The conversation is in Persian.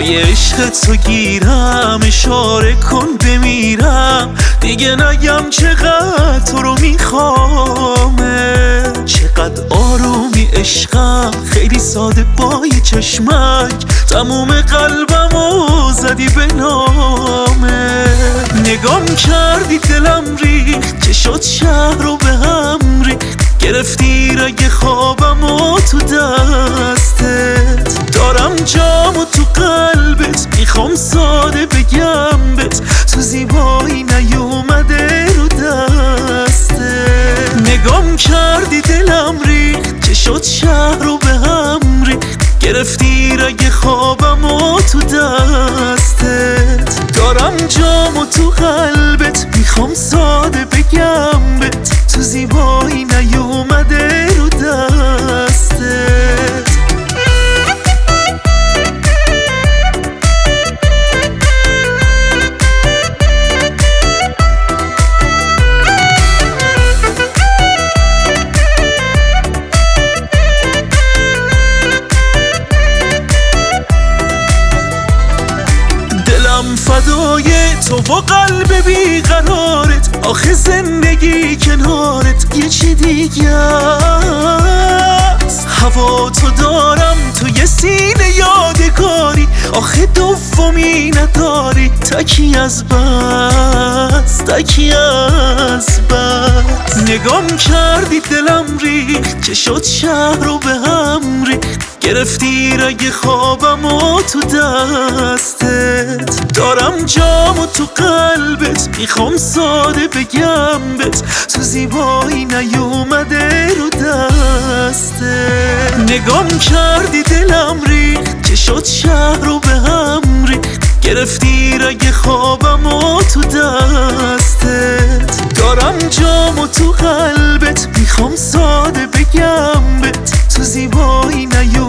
پای عشق تو گیرم، اشاره کن بمیرم، دیگه نگم چقدر تو رو میخوامه. چقدر آرومی عشقم، خیلی ساده با یه چشمک تموم قلبمو زدی به نامه. نگام کردی دلم ریخت، چه شد شهر رو به هم ریخت، گرفتی رگ خوابمو تو دستت. دارم جامو تو قلبت، میخوام ساده بگم بهت، تو زیبایی نیومده رو دستت. نگام کردی دلم ریخت، چه شد شهر رو به هم ریخت، گرفتی رگ خوابمو تو دستت. دارم جامو تو قلبت، میخوام ساده بگم بهت، تو زیبایی نیومده رو دستت. فدای تو و قلب بیقرارت، آخه زندگی کنارت یه چی دیگه است. هوا تو دارم توی سینه یادگاری، آخه دومی نداری، تکی از بس، تکی از بس. نگام کردی دلم ریخت، چه شد شهر رو به هم ریخت، گرفتی رگ خوابمو تو دستت. دارم جامو تو قلبت، میخوام ساده بگم بهت، تو زیبایی نیومده رو دستت. نگام کردی دلم ریخت، چه شد شهر رو به هم ریخت، گرفتی رگ خوابمو تو دستت. دارم جامو تو قلبت، میخوام ساده بگم بهت، تو زیبایی نیومده